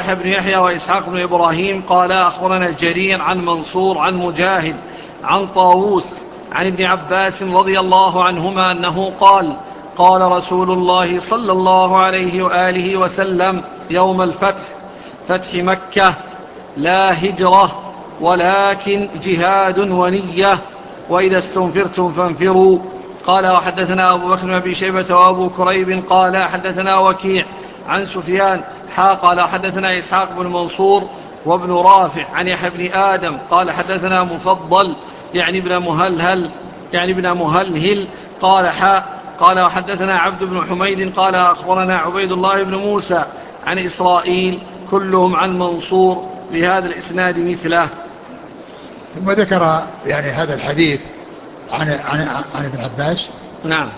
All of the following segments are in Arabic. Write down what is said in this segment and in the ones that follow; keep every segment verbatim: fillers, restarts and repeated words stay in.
يحيى بن يحيى وإسحاق بن إبراهيم قال أخبرنا جرير عن منصور عن مجاهد عن طاووس عن ابن عباس رضي الله عنهما أنه قال قال رسول الله صلى الله عليه وآله وسلم يوم الفتح فتح مكة لا هجرة ولكن جهاد ونية وإذا استنفرتم فانفروا. قال وحدثنا أبو بكر بن أبي شيبة وأبو كريب قال حدثنا وكيع عن سفيان حا قال حدثنا إسحاق بن منصور وابن رافع عن يحيى بن آدم قال حدثنا مفضل يعني ابن مهلهل يعني ابن مهلهل قال حا قال وحدثنا عبد بن حميد قال أخبرنا عبيد الله بن موسى عن إسرائيل كلهم عن منصور بهذا الإسناد مثله. ثم ذكر يعني هذا الحديث عن عن عن ابن عباس. نعم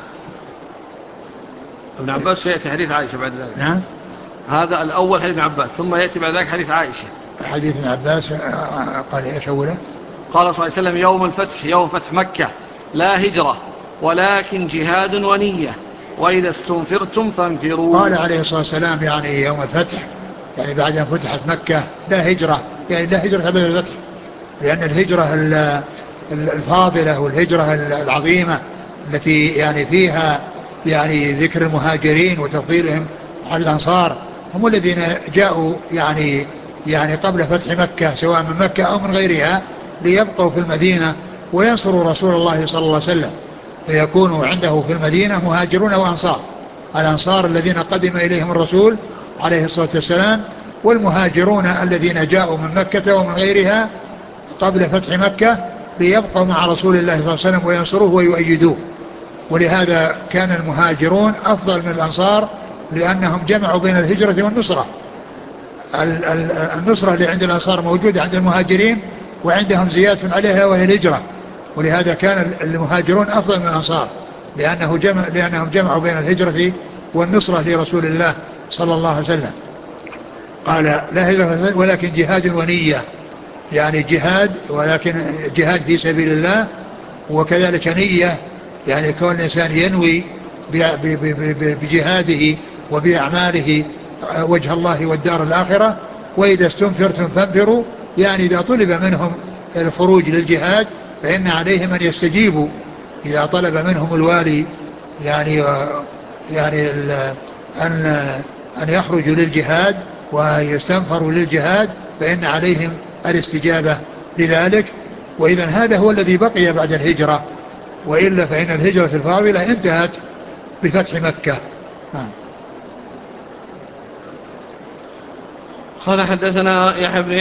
ابن عباس يأتي حديث عائشة بعد ذلك. نعم هذا الأول حديث ابن عباس ثم يأتي بعد ذلك حديث عائشة. حديث ابن عباس قال ايش اوله؟ قال صلى الله عليه وسلم يوم الفتح يوم فتح مكة لا هجرة ولكن جهاد ونية وإذا استنفرتم فانفروا. قال عليه الصلاة والسلام يعني يوم الفتح يعني بعد أن فتحت مكة لا هجرة يعني لا هجرة بعد الفتح، لأن الهجرة الفاضلة والهجرة العظيمة التي يعني فيها يعني ذكر المهاجرين وتفضيلهم على الأنصار هم الذين جاءوا يعني يعني قبل فتح مكة سواء من مكة أو من غيرها ليبقوا في المدينة وينصروا رسول الله صلى الله عليه وسلم، فيكونوا عنده في المدينة مهاجرون وأنصار، الأنصار الذين قدم إليهم الرسول عليه الصلاة والسلام والمهاجرون الذين جاءوا من مكة ومن غيرها قبل فتح مكة ليبقوا مع رسول الله صلى الله عليه وسلم وينصروه ويؤيدوه. ولهذا كان المهاجرون أفضل من الأنصار لأنهم جمعوا بين الهجرة والنصرة. النصرة اللي عند الأنصار موجودة عند المهاجرين وعندهم زيادة عليها وهي الهجرة، ولهذا كان المهاجرون أفضل من الأنصار لأنه جمع لأنهم جمعوا بين الهجرة والنصرة لرسول الله صلى الله عليه وسلم. قال لا هجرة ولكن جهاد ونية، يعني جهاد ولكن جهاد في سبيل الله، وكذلك نية يعني كون الإنسان ينوي بجهاده وبأعماله وجه الله والدار الآخرة. وإذا استنفرتم فانفروا يعني إذا طلب منهم الخروج للجهاد فإن عليهم أن يستجيبوا إذا طلب منهم الوالي يعني يعني أن أن يخرجوا للجهاد ويستنفروا للجهاد فإن عليهم الاستجابة لذلك. وإذا هذا هو الذي بقي بعد الهجرة، وإلا فإن الهجرة الفاضلة انتهت بفتح مكة. قال حدثنا يحيى بن